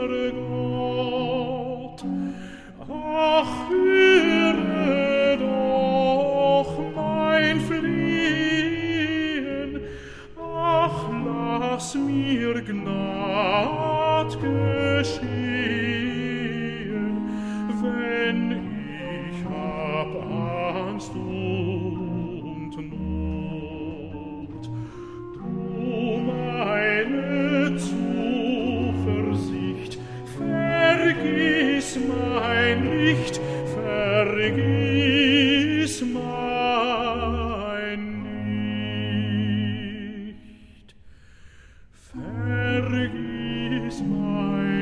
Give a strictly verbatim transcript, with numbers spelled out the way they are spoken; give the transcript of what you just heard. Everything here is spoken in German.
Gott. Ach, höre doch mein Flehen, ach, lass mir Gnad geschehen, wenn ich hab Angst und Not. Du meine Zuversicht, vergiss mein nicht, vergiss mein nicht, vergiss mein